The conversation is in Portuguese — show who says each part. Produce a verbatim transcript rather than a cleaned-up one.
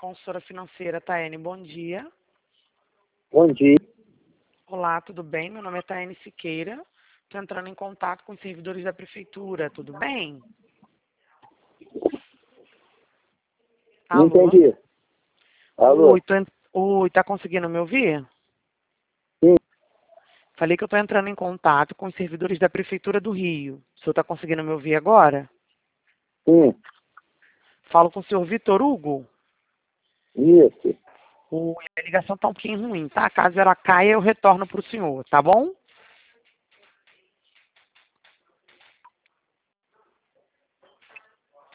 Speaker 1: consultora financeira Taene, bom dia.
Speaker 2: Bom dia.
Speaker 1: Olá, tudo bem? Meu nome é Taene Siqueira. Estou entrando em contato com os servidores da prefeitura, tudo bem?
Speaker 2: Não
Speaker 1: Alô?
Speaker 2: entendi. Alô?
Speaker 1: Oi, tô en... Oi, tá conseguindo me ouvir?
Speaker 2: Sim.
Speaker 1: Falei que eu estou entrando em contato com os servidores da prefeitura do Rio. O senhor está conseguindo me ouvir agora?
Speaker 2: Sim.
Speaker 1: Falo com o senhor Vitor Hugo.
Speaker 2: Isso.
Speaker 1: Oi, a ligação está um pouquinho ruim, tá? Caso ela caia, eu retorno para o senhor, tá bom?